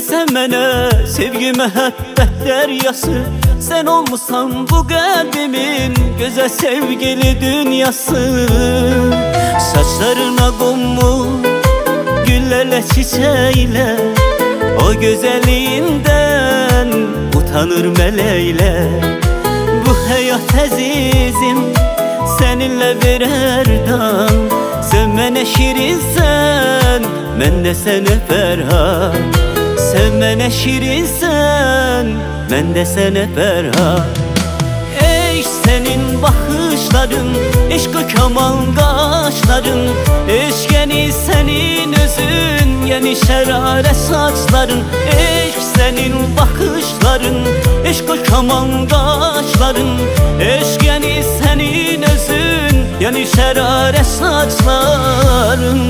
Sen mənə sevgi məhəbbət dəryası, sen olmusan bu kalbimin güzel sevgili dünyası. Saçlarına konmuş güllerle çiçeğiyle, o güzelliğinden utanır meleğiyle. Bu hayat azizim seninle birer dal, sen mənə şirinsen, mən də sənə Fərhad. Sen mənə şirinsen, mən də sənə Fərhad. Ey senin bakışların, eşq-i kamal qaşların, eşkəni senin özün, yeni şərarə saçların. Ey senin bakışların, eşq-i kamal qaşların, eşkəni senin özün, yeni şərarə saçların.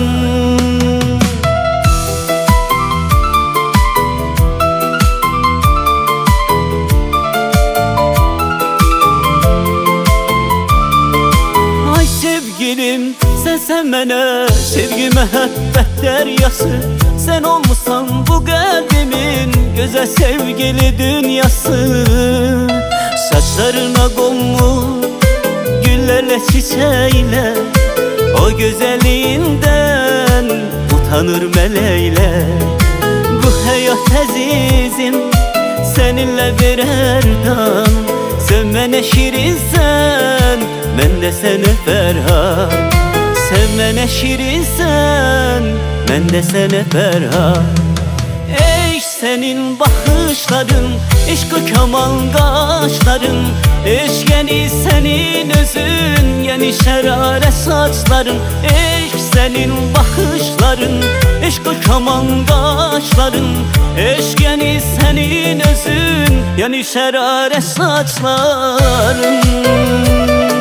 Sen mənə sevgi məhəbbət dəryası, sen olmusan bu kalbimin güzel sevgili dünyası. Saçlarına konmuş güllerle çiçeğiyle, o güzelliğinden utanır meleğiyle. Bu hayat azizim seninle birer dal, sen mənə şirinsen, mən də sənə Fərhad. Sen mənə şirinsen, mən də sənə Fərhad. Ey senin bakışların, eşq-i kamal qaşların, eşkəni senin özün, yeni şərarə saçların. Ey senin bakışların, eşq-i kamal qaşların, eşkəni senin özün, yeni şərarə saçların.